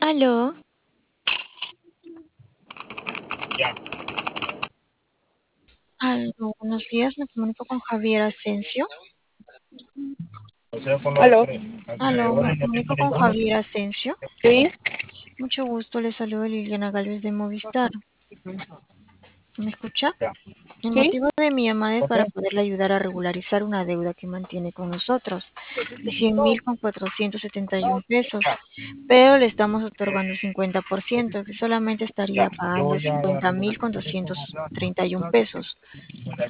Aló, Ya. aló, buenos días, me comunico con Javier Asensio. O sea, con los Aló, me acreedores no comunico tengo con ninguno. Javier Asensio. Sí. Mucho gusto, le saludo Liliana Galvez de Movistar. ¿Me escucha? Ya. El Sí. motivo de mi llamada es Ok. para poderle ayudar a regularizar una deuda que mantiene con nosotros, de 100.000 con 471 pesos, pero le estamos otorgando 50%, que solamente Ya. estaría Yo pagando voy a 50.000 con regularizar esto. 231 pesos.